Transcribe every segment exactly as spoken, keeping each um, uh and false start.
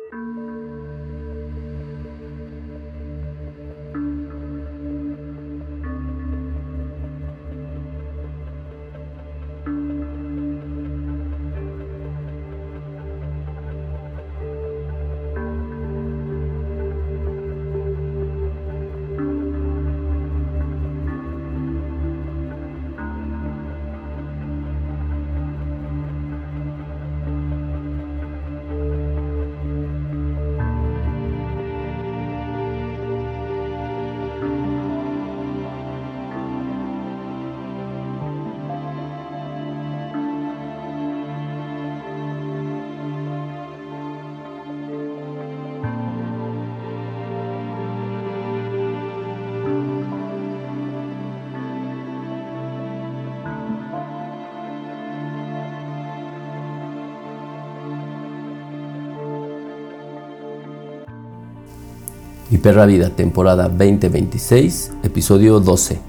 Mi perra vida, temporada veinte veintiséis, episodio doce.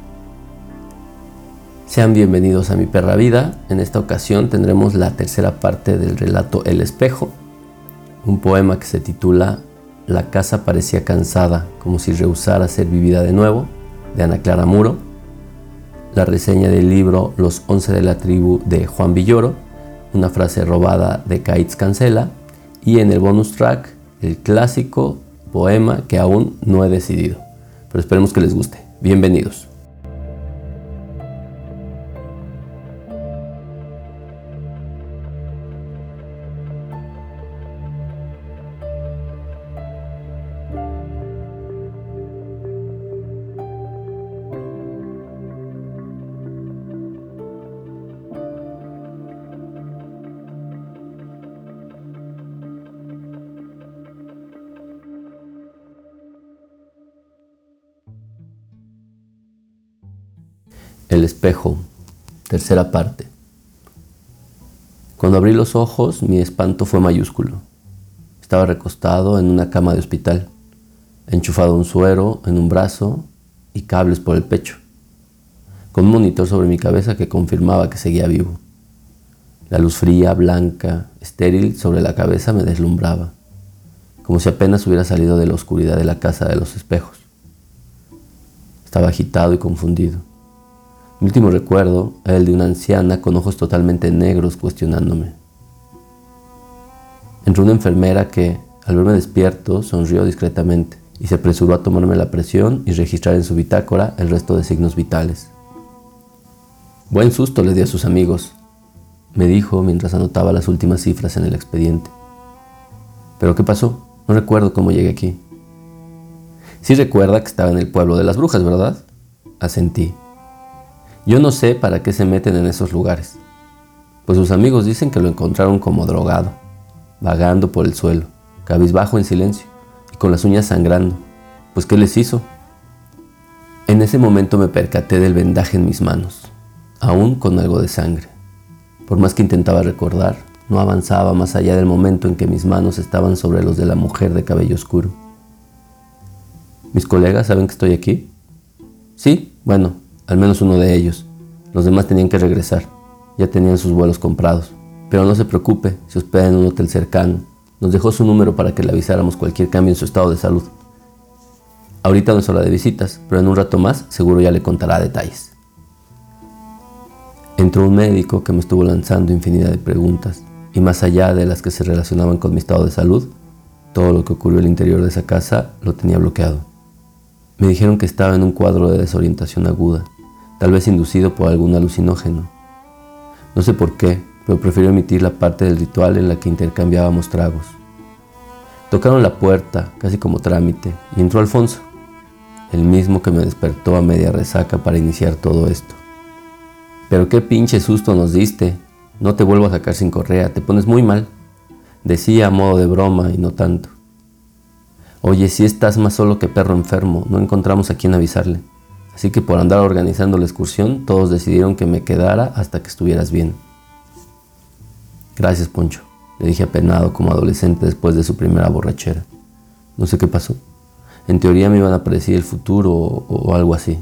Sean bienvenidos a Mi perra vida. En esta ocasión tendremos la tercera parte del relato El espejo, un poema que se titula La casa parecía cansada, como si rehusara ser vivida de nuevo, de Ana Clara Muro, la reseña del libro Los once de la tribu de Juan Villoro, una frase robada de Kaitz Cancela, y en el bonus track el clásico poema que aún no he decidido, pero esperemos que les guste. Bienvenidos. El espejo, tercera parte. Cuando abrí los ojos, mi espanto fue mayúsculo. Estaba recostado en una cama de hospital, enchufado un suero en un brazo y cables por el pecho, con un monitor sobre mi cabeza que confirmaba que seguía vivo. La luz fría, blanca, estéril sobre la cabeza me deslumbraba, como si apenas hubiera salido de la oscuridad de la casa de los espejos. Estaba agitado y confundido. Mi último recuerdo era el de una anciana con ojos totalmente negros cuestionándome. Entró una enfermera que, al verme despierto, sonrió discretamente y se apresuró a tomarme la presión y registrar en su bitácora el resto de signos vitales. Buen susto le di a sus amigos, me dijo mientras anotaba las últimas cifras en el expediente. ¿Pero qué pasó? No recuerdo cómo llegué aquí. Sí recuerda que estaba en el pueblo de las brujas, ¿verdad? Asentí. Yo no sé para qué se meten en esos lugares, pues sus amigos dicen que lo encontraron como drogado, vagando por el suelo, cabizbajo en silencio y con las uñas sangrando. Pues ¿qué les hizo? En ese momento me percaté del vendaje en mis manos, aún con algo de sangre. Por más que intentaba recordar, no avanzaba más allá del momento en que mis manos estaban sobre los de la mujer de cabello oscuro. ¿Mis colegas saben que estoy aquí? Sí, bueno. Al menos uno de ellos. Los demás tenían que regresar. Ya tenían sus vuelos comprados. Pero no se preocupe, se hospeda en un hotel cercano. Nos dejó su número para que le avisáramos cualquier cambio en su estado de salud. Ahorita no es hora de visitas, pero en un rato más seguro ya le contará detalles. Entró un médico que me estuvo lanzando infinidad de preguntas. Y más allá de las que se relacionaban con mi estado de salud, todo lo que ocurrió en el interior de esa casa lo tenía bloqueado. Me dijeron que estaba en un cuadro de desorientación aguda, tal vez inducido por algún alucinógeno. No sé por qué, pero prefirió omitir la parte del ritual en la que intercambiábamos tragos. Tocaron la puerta, casi como trámite, y entró Alfonso, el mismo que me despertó a media resaca para iniciar todo esto. «Pero qué pinche susto nos diste, no te vuelvo a sacar sin correa, te pones muy mal», decía a modo de broma y no tanto. «Oye, si estás más solo que perro enfermo, no encontramos a quién avisarle. Así que por andar organizando la excursión, todos decidieron que me quedara hasta que estuvieras bien». «Gracias, Poncho», le dije apenado como adolescente después de su primera borrachera. No sé qué pasó. En teoría me iban a predecir el futuro o, o algo así.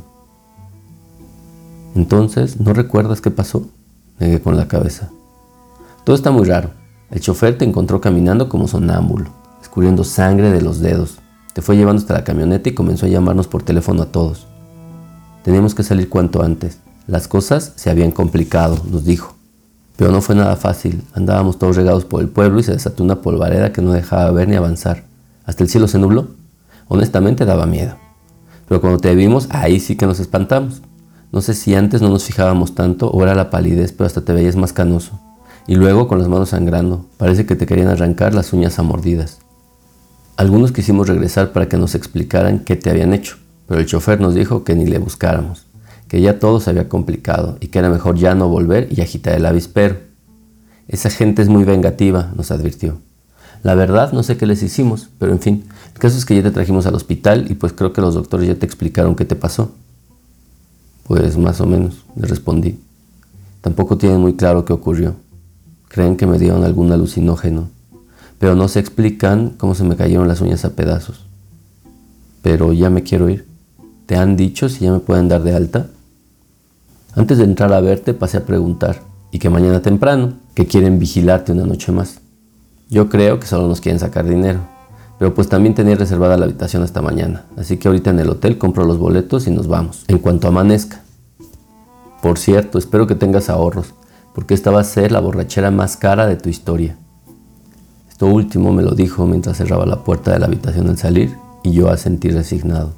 «Entonces, ¿no recuerdas qué pasó?», negué con la cabeza. «Todo está muy raro. El chofer te encontró caminando como sonámbulo. escurriendo sangre de los dedos. Te fue llevando hasta la camioneta y comenzó a llamarnos por teléfono a todos. Teníamos que salir cuanto antes. Las cosas se habían complicado, nos dijo. Pero no fue nada fácil. Andábamos todos regados por el pueblo y se desató una polvareda que no dejaba ver ni avanzar. Hasta el cielo se nubló. Honestamente daba miedo. Pero cuando te vimos, ahí sí que nos espantamos. No sé si antes no nos fijábamos tanto o era la palidez, pero hasta te veías más canoso. Y luego con las manos sangrando. Parece que te querían arrancar las uñas a mordidas. Algunos quisimos regresar para que nos explicaran qué te habían hecho, pero el chofer nos dijo que ni le buscáramos, que ya todo se había complicado y que era mejor ya no volver y agitar el avispero. Esa gente es muy vengativa, nos advirtió. La verdad no sé qué les hicimos, pero en fin, el caso es que ya te trajimos al hospital y pues creo que los doctores ya te explicaron qué te pasó. Pues más o menos, le respondí. Tampoco tienen muy claro qué ocurrió. Creen que me dieron algún alucinógeno, pero no se explican cómo se me cayeron las uñas a pedazos. Pero ya me quiero ir. ¿Te han dicho si ya me pueden dar de alta? Antes de entrar a verte pasé a preguntar, y que mañana temprano, que quieren vigilarte una noche más. Yo creo que solo nos quieren sacar dinero, pero pues también tenía reservada la habitación hasta mañana, así que ahorita en el hotel compro los boletos y nos vamos, en cuanto amanezca. Por cierto, espero que tengas ahorros, porque esta va a ser la borrachera más cara de tu historia. Esto último me lo dijo mientras cerraba la puerta de la habitación al salir, y yo asentí resignado.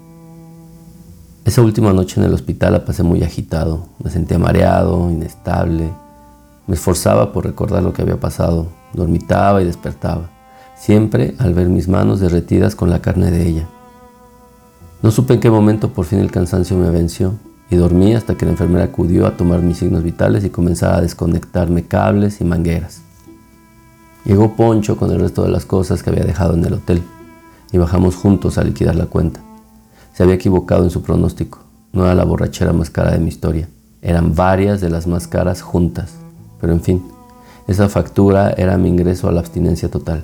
Esa última noche en el hospital la pasé muy agitado, me sentía mareado, inestable. Me esforzaba por recordar lo que había pasado, dormitaba y despertaba, siempre al ver mis manos derretidas con la carne de ella. No supe en qué momento por fin el cansancio me venció y dormí hasta que la enfermera acudió a tomar mis signos vitales y comenzara a desconectarme cables y mangueras. Llegó Poncho con el resto de las cosas que había dejado en el hotel y bajamos juntos a liquidar la cuenta. Se había equivocado en su pronóstico. No era la borrachera más cara de mi historia. Eran varias de las más caras juntas. Pero en fin, esa factura era mi ingreso a la abstinencia total.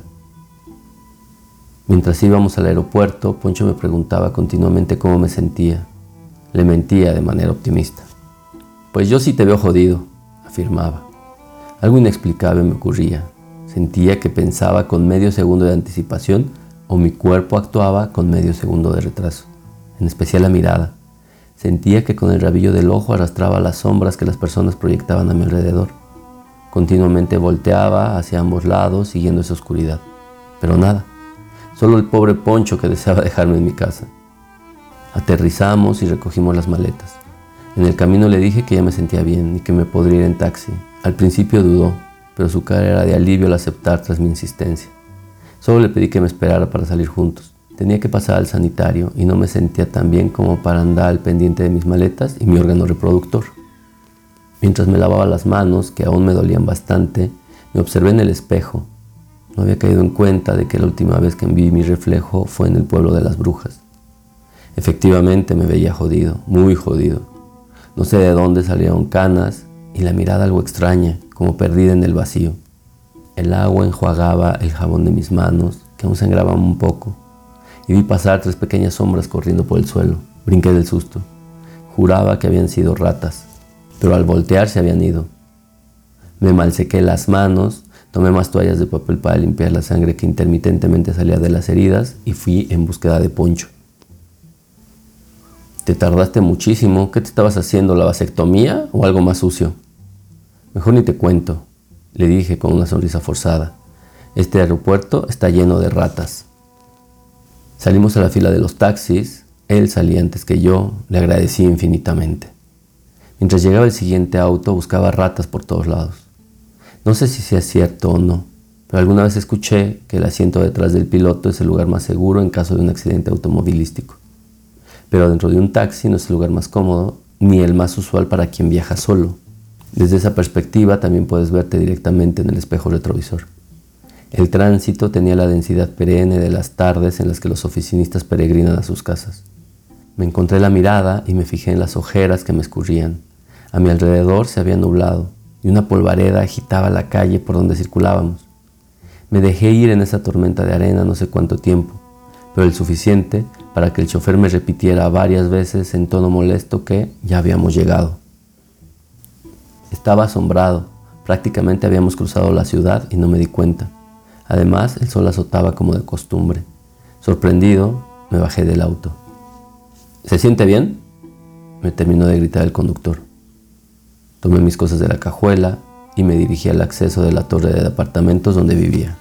Mientras íbamos al aeropuerto, Poncho me preguntaba continuamente cómo me sentía. Le mentía de manera optimista. Pues yo sí te veo jodido, afirmaba. Algo inexplicable me ocurría. Sentía que pensaba con medio segundo de anticipación o mi cuerpo actuaba con medio segundo de retraso. En especial la mirada. Sentía que con el rabillo del ojo arrastraba las sombras que las personas proyectaban a mi alrededor. Continuamente volteaba hacia ambos lados siguiendo esa oscuridad. Pero nada, solo el pobre Poncho que deseaba dejarme en mi casa. Aterrizamos y recogimos las maletas. En el camino le dije que ya me sentía bien y que me podría ir en taxi. Al principio dudó, pero su cara era de alivio al aceptar tras mi insistencia. Solo le pedí que me esperara para salir juntos. Tenía que pasar al sanitario y no me sentía tan bien como para andar al pendiente de mis maletas y mi órgano reproductor. Mientras me lavaba las manos, que aún me dolían bastante, me observé en el espejo. No había caído en cuenta de que la última vez que vi mi reflejo fue en el pueblo de las brujas. Efectivamente me veía jodido, muy jodido. No sé de dónde salieron canas y la mirada algo extraña, como perdida en el vacío. El agua enjuagaba el jabón de mis manos, que aún sangraban un poco. Y vi pasar tres pequeñas sombras corriendo por el suelo. Brinqué del susto. Juraba que habían sido ratas, pero al voltear se habían ido. Me malsequé las manos, tomé más toallas de papel para limpiar la sangre que intermitentemente salía de las heridas y fui en búsqueda de Poncho. ¿Te tardaste muchísimo? ¿Qué te estabas haciendo? ¿La vasectomía o algo más sucio? Mejor ni te cuento, le dije con una sonrisa forzada. Este aeropuerto está lleno de ratas. Salimos a la fila de los taxis, él salía antes que yo, le agradecí infinitamente. Mientras llegaba el siguiente auto buscaba ratas por todos lados. No sé si sea cierto o no, pero alguna vez escuché que el asiento detrás del piloto es el lugar más seguro en caso de un accidente automovilístico. Pero dentro de un taxi no es el lugar más cómodo ni el más usual para quien viaja solo. Desde esa perspectiva también puedes verte directamente en el espejo retrovisor. El tránsito tenía la densidad perenne de las tardes en las que los oficinistas peregrinan a sus casas. Me encontré la mirada y me fijé en las ojeras que me escurrían. A mi alrededor se había nublado y una polvareda agitaba la calle por donde circulábamos. Me dejé ir en esa tormenta de arena no sé cuánto tiempo, pero el suficiente para que el chofer me repitiera varias veces en tono molesto que ya habíamos llegado. Estaba asombrado. Prácticamente habíamos cruzado la ciudad y no me di cuenta. Además, el sol azotaba como de costumbre. Sorprendido, me bajé del auto. ¿Se siente bien?, me terminó de gritar el conductor. Tomé mis cosas de la cajuela y me dirigí al acceso de la torre de apartamentos donde vivía.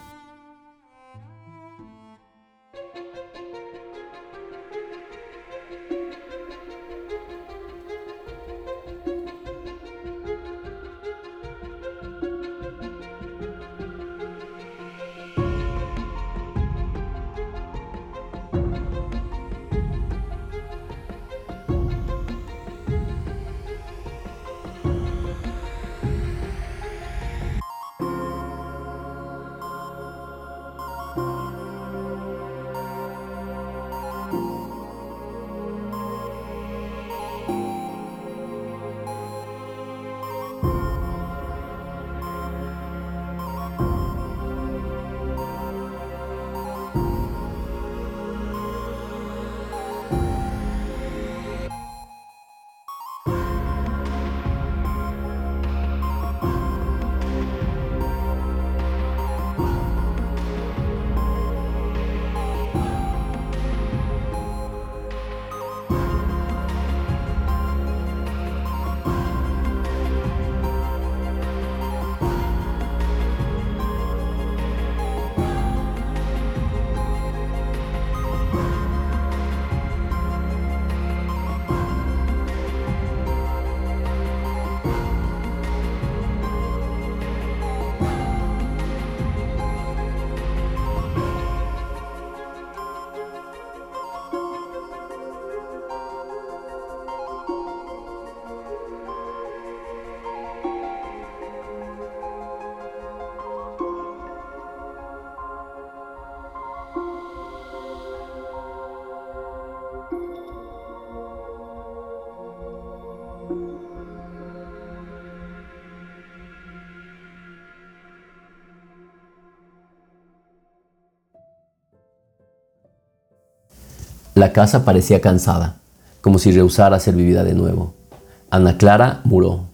La casa parecía cansada, como si rehusara ser vivida de nuevo. Ana Clara muró.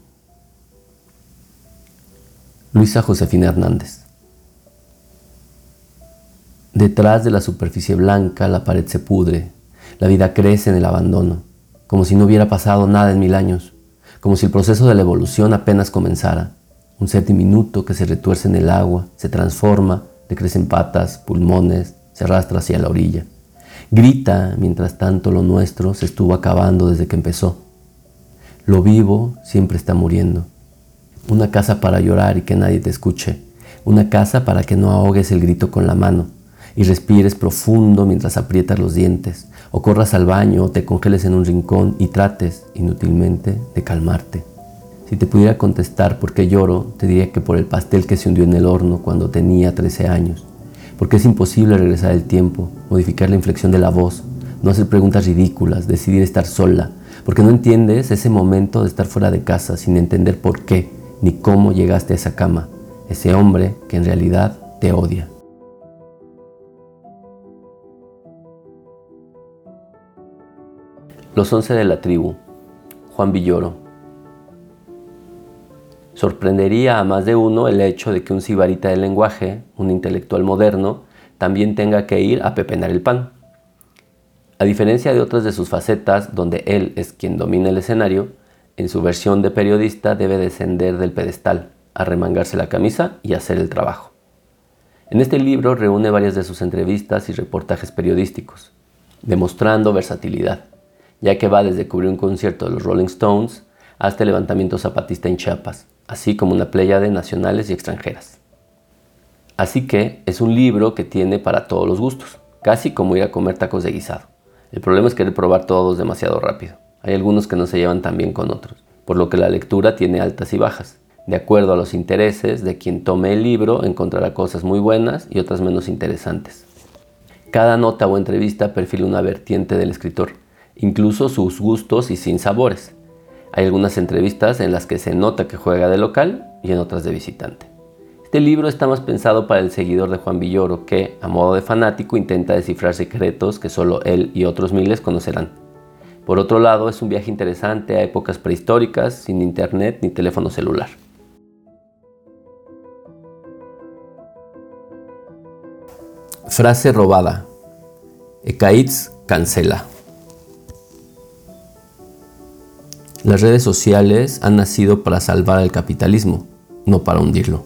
Luisa Josefina Hernández. Detrás de la superficie blanca la pared se pudre, la vida crece en el abandono, como si no hubiera pasado nada en mil años, como si el proceso de la evolución apenas comenzara. Un ser diminuto que se retuerce en el agua, se transforma, le crecen patas, pulmones, se arrastra hacia la orilla. Grita, mientras tanto lo nuestro se estuvo acabando desde que empezó. Lo vivo siempre está muriendo. Una casa para llorar y que nadie te escuche. Una casa para que no ahogues el grito con la mano y respires profundo mientras aprietas los dientes, o corras al baño o te congeles en un rincón y trates, inútilmente, de calmarte. Si te pudiera contestar por qué lloro, te diría que por el pastel que se hundió en el horno cuando tenía trece años. Porque es imposible regresar el tiempo, modificar la inflexión de la voz, no hacer preguntas ridículas, decidir estar sola, porque no entiendes ese momento de estar fuera de casa sin entender por qué ni cómo llegaste a esa cama, ese hombre que en realidad te odia. Los once de la tribu, Juan Villoro. Sorprendería a más de uno el hecho de que un sibarita del lenguaje, un intelectual moderno, también tenga que ir a pepenar el pan. A diferencia de otras de sus facetas, donde él es quien domina el escenario, en su versión de periodista debe descender del pedestal, arremangarse la camisa y hacer el trabajo. En este libro reúne varias de sus entrevistas y reportajes periodísticos, demostrando versatilidad, ya que va desde cubrir un concierto de los Rolling Stones hasta el levantamiento zapatista en Chiapas, así como una pléyade de nacionales y extranjeras. Así que es un libro que tiene para todos los gustos, casi como ir a comer tacos de guisado. El problema es querer probar todos demasiado rápido. Hay algunos que no se llevan tan bien con otros, por lo que la lectura tiene altas y bajas. De acuerdo a los intereses de quien tome el libro, encontrará cosas muy buenas y otras menos interesantes. Cada nota o entrevista perfila una vertiente del escritor, incluso sus gustos y sinsabores. Hay algunas entrevistas en las que se nota que juega de local y en otras de visitante. Este libro está más pensado para el seguidor de Juan Villoro que, a modo de fanático, intenta descifrar secretos que solo él y otros miles conocerán. Por otro lado, es un viaje interesante a épocas prehistóricas, sin internet ni teléfono celular. Frase robada. Ecaitz cancela. Las redes sociales han nacido para salvar al capitalismo, no para hundirlo.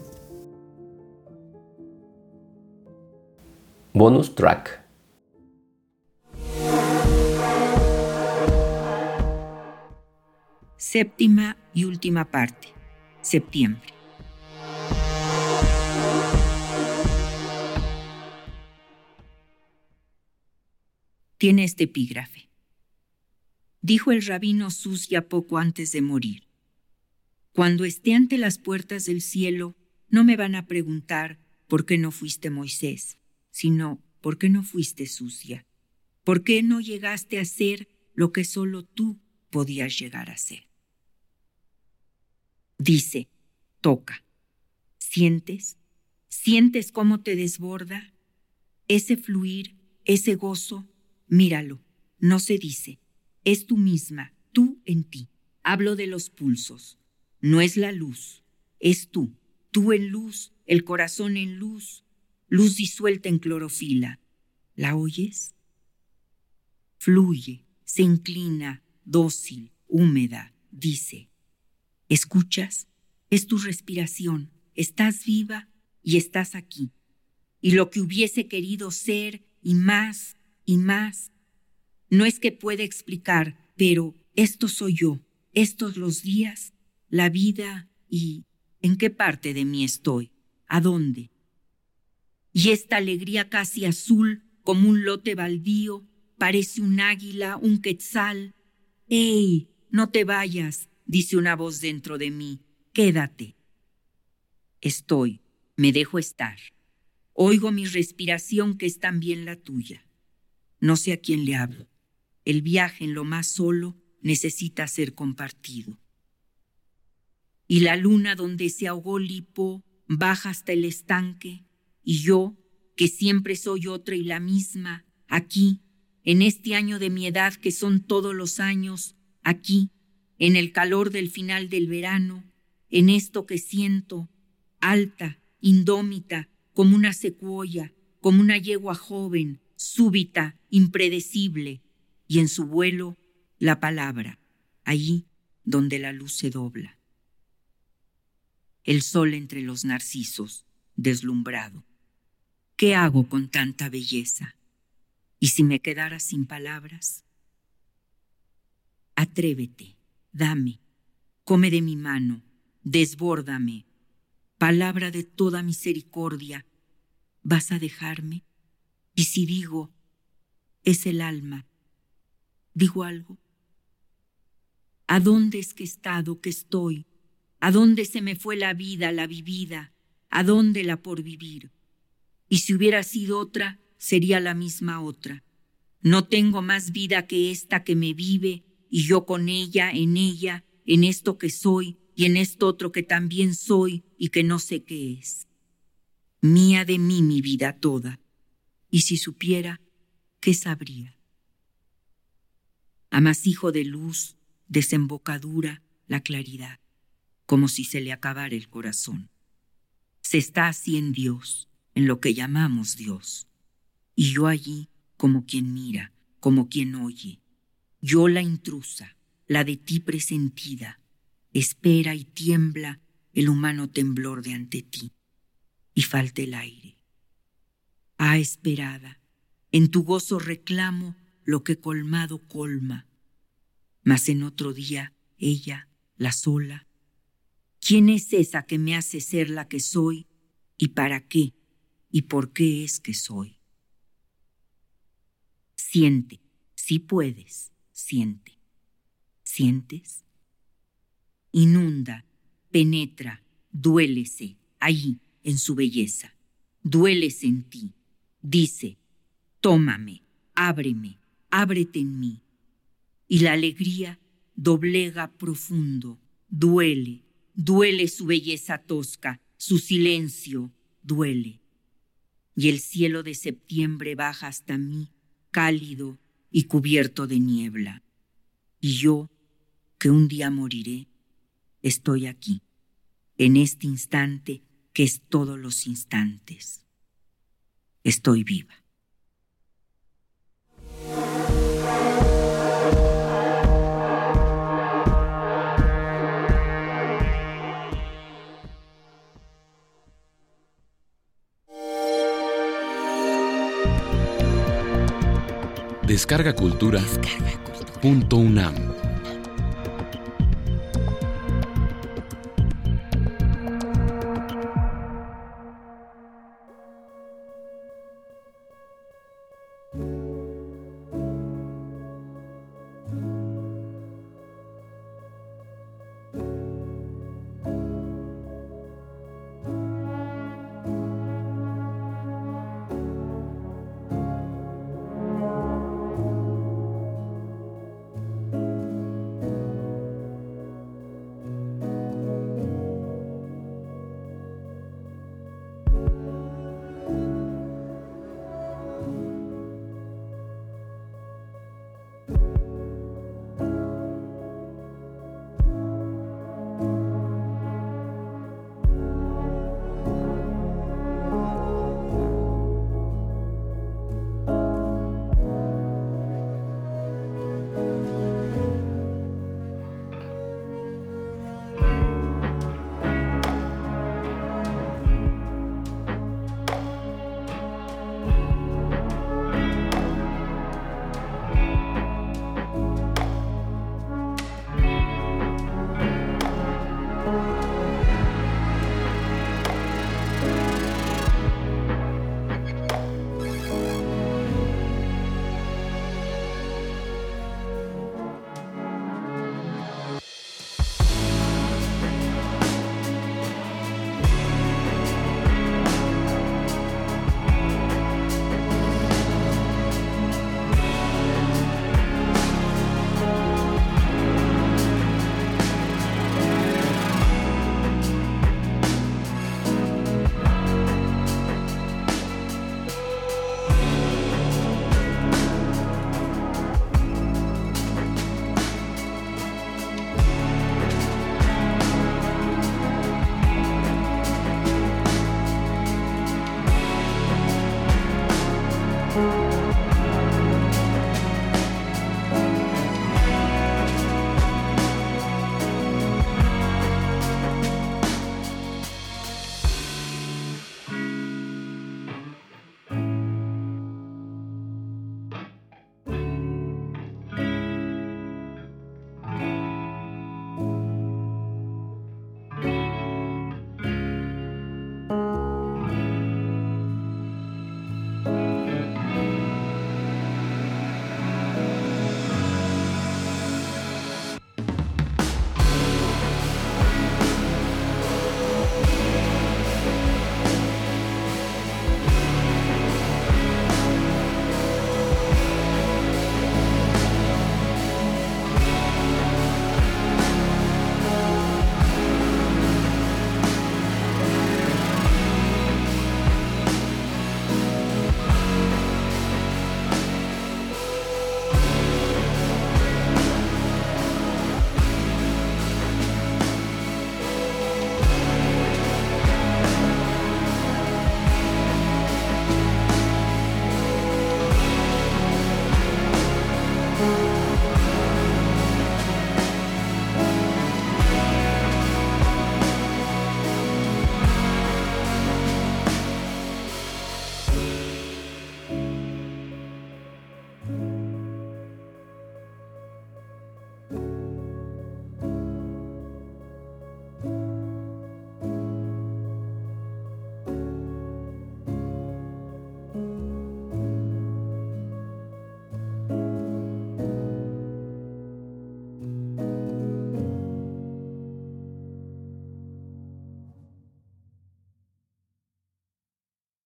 Bonus track. Séptima y última parte. Septiembre. Tiene este epígrafe. Dijo el rabino Susia poco antes de morir: cuando esté ante las puertas del cielo, no me van a preguntar por qué no fuiste Moisés, sino por qué no fuiste Susia, por qué no llegaste a ser lo que solo tú podías llegar a ser. Dice, toca. ¿Sientes? ¿Sientes cómo te desborda? Ese fluir, ese gozo, míralo, no se dice. Es tú misma, tú en ti. Hablo de los pulsos. No es la luz, es tú. Tú en luz, el corazón en luz, luz disuelta en clorofila. ¿La oyes? Fluye, se inclina, dócil, húmeda, dice. ¿Escuchas? Es tu respiración. Estás viva y estás aquí. Y lo que hubiese querido ser, y más, y más. No es que pueda explicar, pero esto soy yo, estos los días, la vida y ¿en qué parte de mí estoy? ¿A dónde? Y esta alegría casi azul, como un lote baldío, parece un águila, un quetzal. ¡Ey! No te vayas, dice una voz dentro de mí. Quédate. Estoy, me dejo estar. Oigo mi respiración que es también la tuya. No sé a quién le hablo. El viaje en lo más solo necesita ser compartido. Y la luna donde se ahogó Lipo baja hasta el estanque, y yo, que siempre soy otra y la misma, aquí, en este año de mi edad que son todos los años, aquí, en el calor del final del verano, en esto que siento, alta, indómita, como una secuoya, como una yegua joven, súbita, impredecible, y en su vuelo la palabra, allí donde la luz se dobla. El sol entre los narcisos, deslumbrado. ¿Qué hago con tanta belleza? ¿Y si me quedara sin palabras? Atrévete, dame, come de mi mano, desbórdame. Palabra de toda misericordia, ¿vas a dejarme? Y si digo, es el alma, ¿digo algo? ¿A dónde es que he estado, que estoy? ¿A dónde se me fue la vida, la vivida? ¿A dónde la por vivir? Y si hubiera sido otra, sería la misma otra. No tengo más vida que esta que me vive, y yo con ella, en ella, en esto que soy, y en esto otro que también soy, y que no sé qué es. Mía de mí mi vida toda. Y si supiera, ¿qué sabría? Amasijo de luz, desembocadura, la claridad, como si se le acabara el corazón. Se está así en Dios, en lo que llamamos Dios. Y yo allí como quien mira, como quien oye. Yo la intrusa, la de ti presentida, espera y tiembla el humano temblor de ante ti. Y falta el aire. Ah, esperada, en tu gozo reclamo lo que colmado colma. Mas en otro día, ella, la sola, ¿quién es esa que me hace ser la que soy? ¿Y para qué? ¿Y por qué es que soy? Siente, si puedes, siente. ¿Sientes? Inunda, penetra, duélese, allí, en su belleza. Duélese en ti. Dice, tómame, ábreme, ábrete en mí. Y la alegría doblega profundo, duele, duele su belleza tosca, su silencio, duele. Y el cielo de septiembre baja hasta mí, cálido y cubierto de niebla. Y yo, que un día moriré, estoy aquí, en este instante que es todos los instantes. estoy viva. Descarga Cultura. Descarga Cultura. Punto UNAM.